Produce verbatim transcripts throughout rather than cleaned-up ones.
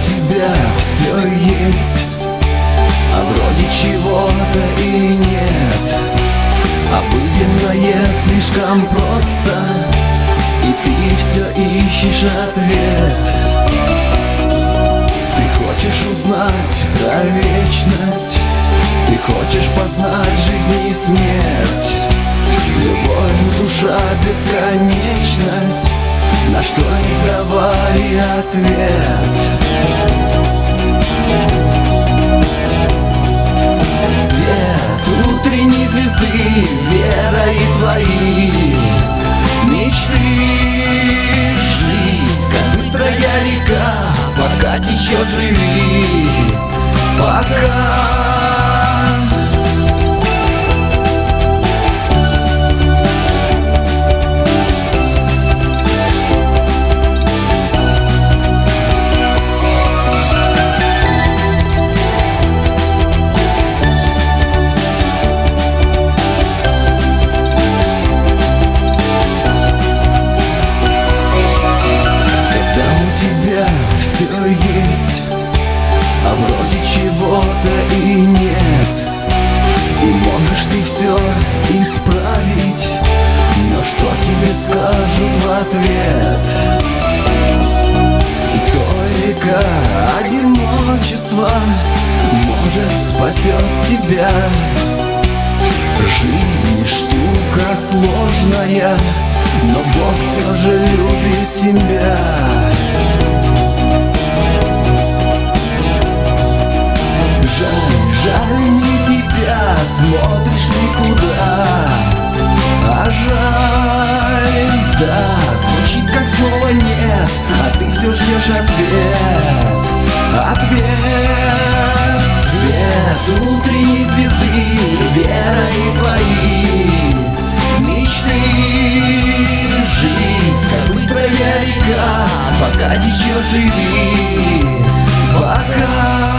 тебя все есть, а вроде чего-то и нет. Обыденное слишком просто, и ты все ищешь ответ. Ты хочешь узнать про вечность, ты хочешь познать жизнь и смерть. Любовь, душа, бесконечность, на что не давали ответ. Свет утренней звезды, вера и твои мечты. Жизнь, как быстрая река, пока течет, живи, пока. Все есть, а вроде чего-то и нет. И можешь ты все исправить, но что тебе скажут в ответ? И только одиночество может спасет тебя. Жизнь штука сложная, но Бог все же любит тебя. Жаль, жаль, не тебя, смотришь никуда. А жаль, да, звучит как слово нет, а ты все ждешь ответ. Ответ, свет утренней звезды, вера и твои мечты. Жизнь, как быстрая река, пока течет, живи, пока.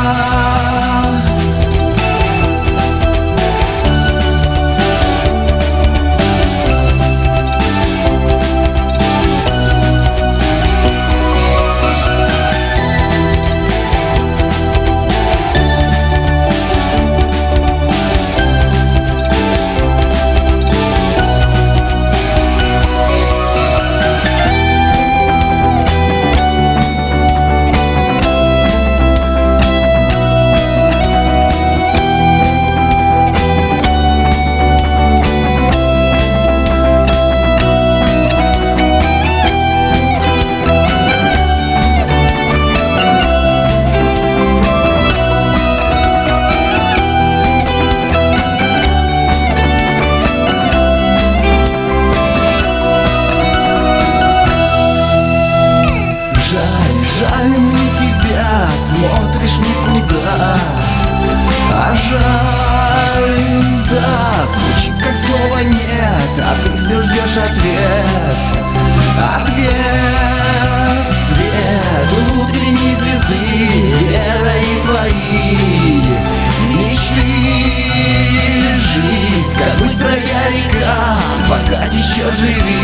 Жаль, не тебя, смотришь никуда. А жаль, да, звучит как слово нет, а ты все ждешь ответ. Ответ, свет утренней звезды, вера и твои мечты. Жизнь, как быстрая река, пока течет, живи,